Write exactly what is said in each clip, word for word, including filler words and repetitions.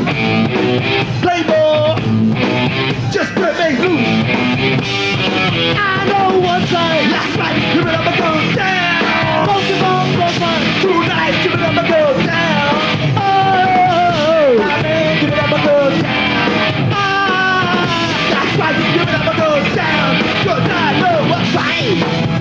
Playboy, just put me loose. I know one thing, last night, give it up and go down. Most of all, most fun, tonight, give it up and go down. Oh, I mean, give it up and go down. Ah, that's right, give it up and go down. Cause I know what's right.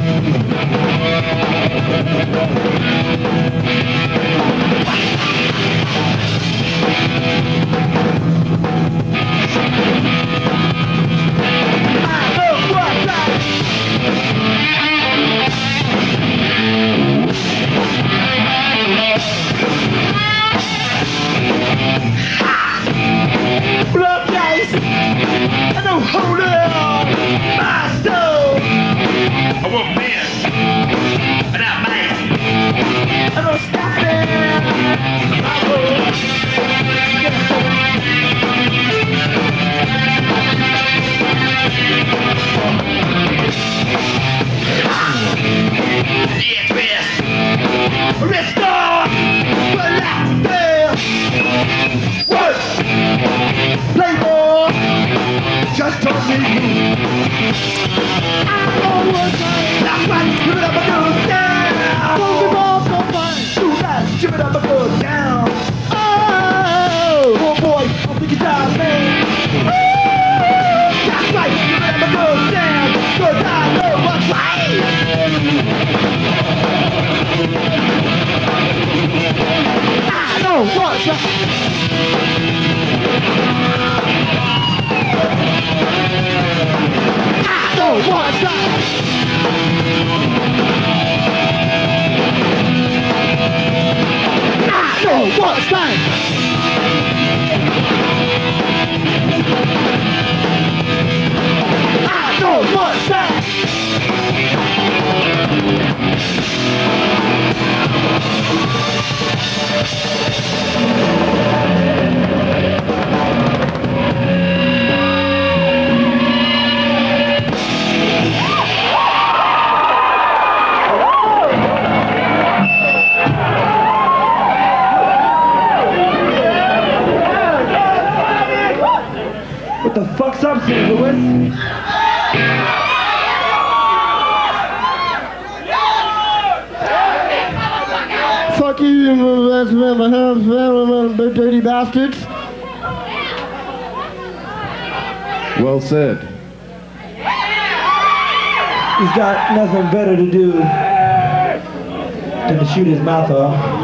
Blood dice, I know hold on, my soul. I want men, but not mice. I know stop it, my road. Yes, yes. Restore, relax there. What? Playboy, just don't be rude. I know what's right. That's right, give it up and go down. Don't be more for fun. Too bad, give it up and go down. Oh, oh boy, I'm thinking down, man. Woo! That's right, give it up and go down. Cause I know what's right. I know what's right. I know what's right. I know what's right. I know what's right. What the fuck's up, Saint Louis? Fuck you, you dirty bastards. Well said. He's got nothing better to do than to shoot his mouth off.